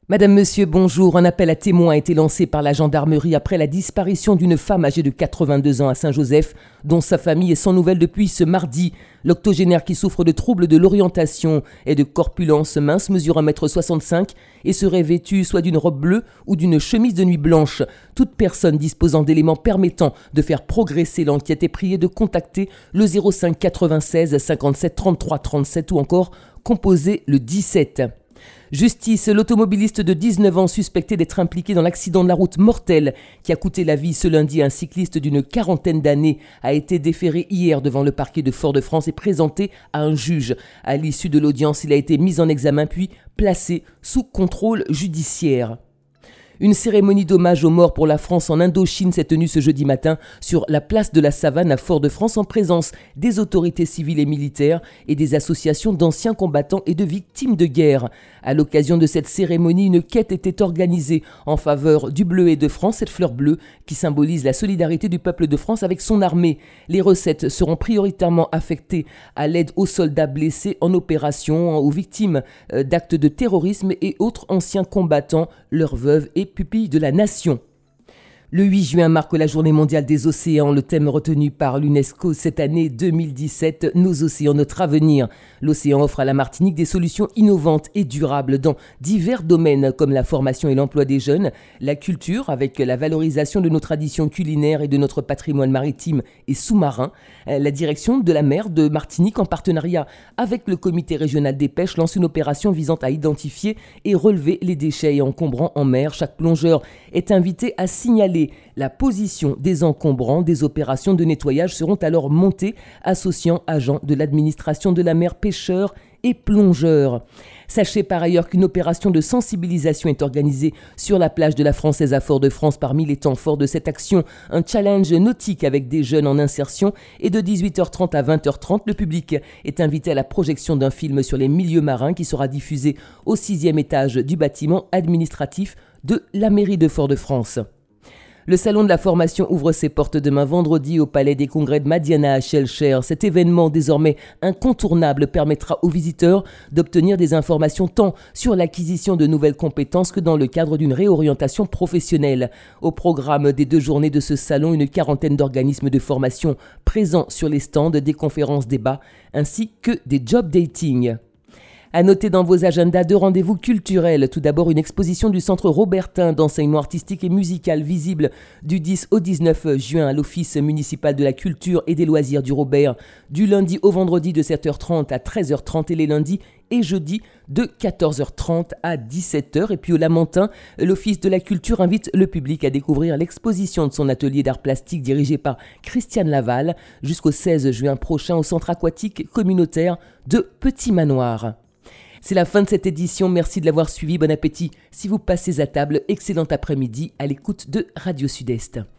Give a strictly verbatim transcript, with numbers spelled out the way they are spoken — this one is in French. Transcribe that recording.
Madame, Monsieur, bonjour. Un appel à témoins a été lancé par la gendarmerie après la disparition d'une femme âgée de quatre-vingt-deux ans à Saint-Joseph, dont sa famille est sans nouvelles depuis ce mardi. L'octogénaire qui souffre de troubles de l'orientation et de corpulence mince mesure un mètre soixante-cinq et serait vêtue soit d'une robe bleue ou d'une chemise de nuit blanche. Toute personne disposant d'éléments permettant de faire progresser l'enquête est priée de contacter le zéro cinq quatre-vingt-seize cinquante-sept trente-trois trente-sept ou encore composer le dix-sept. Justice, l'automobiliste de dix-neuf ans suspecté d'être impliqué dans l'accident de la route mortel qui a coûté la vie ce lundi à un cycliste d'une quarantaine d'années a été déféré hier devant le parquet de Fort-de-France et présenté à un juge. À l'issue de l'audience, il a été mis en examen puis placé sous contrôle judiciaire. Une cérémonie d'hommage aux morts pour la France en Indochine s'est tenue ce jeudi matin sur la place de la Savane à Fort-de-France en présence des autorités civiles et militaires et des associations d'anciens combattants et de victimes de guerre. À l'occasion de cette cérémonie, une quête était organisée en faveur du bleuet de France, cette fleur bleue qui symbolise la solidarité du peuple de France avec son armée. Les recettes seront prioritairement affectées à l'aide aux soldats blessés en opération, aux victimes d'actes de terrorisme et autres anciens combattants, leurs veuves et pupilles de la nation. Le huit juin marque la journée mondiale des océans, le thème retenu par l'UNESCO cette année deux mille dix-sept, nos océans, notre avenir. L'océan offre à la Martinique des solutions innovantes et durables dans divers domaines comme la formation et l'emploi des jeunes, la culture avec la valorisation de nos traditions culinaires et de notre patrimoine maritime et sous-marin. La direction de la mer de Martinique en partenariat avec le comité régional des pêches lance une opération visant à identifier et relever les déchets encombrants en mer. Chaque plongeur est invité à signaler la position des encombrants. Des opérations de nettoyage seront alors montées, associant agents de l'administration de la mer, pêcheurs et plongeurs. Sachez par ailleurs qu'une opération de sensibilisation est organisée sur la plage de la Française à Fort-de-France. Parmi les temps forts de cette action, un challenge nautique avec des jeunes en insertion et de dix-huit heures trente à vingt heures trente, le public est invité à la projection d'un film sur les milieux marins qui sera diffusé au sixième étage du bâtiment administratif de la mairie de Fort-de-France. Le salon de la formation ouvre ses portes demain vendredi au Palais des Congrès de Madiana à Schœlcher. Cet événement désormais incontournable permettra aux visiteurs d'obtenir des informations tant sur l'acquisition de nouvelles compétences que dans le cadre d'une réorientation professionnelle. Au programme des deux journées de ce salon, une quarantaine d'organismes de formation présents sur les stands, des conférences débats ainsi que des job dating. À noter dans vos agendas deux rendez-vous culturels. Tout d'abord, une exposition du Centre Robertin d'enseignement artistique et musical visible du dix au dix-neuf juin à l'Office municipal de la culture et des loisirs du Robert, du lundi au vendredi de sept heures trente à treize heures trente et les lundis et jeudis de quatorze heures trente à dix-sept heures. Et puis au Lamentin, l'Office de la culture invite le public à découvrir l'exposition de son atelier d'art plastique dirigé par Christiane Laval jusqu'au seize juin prochain au centre aquatique communautaire de Petit Manoir. C'est la fin de cette édition, merci de l'avoir suivi, bon appétit. Si vous passez à table, excellent après-midi à l'écoute de Radio Sud-Est.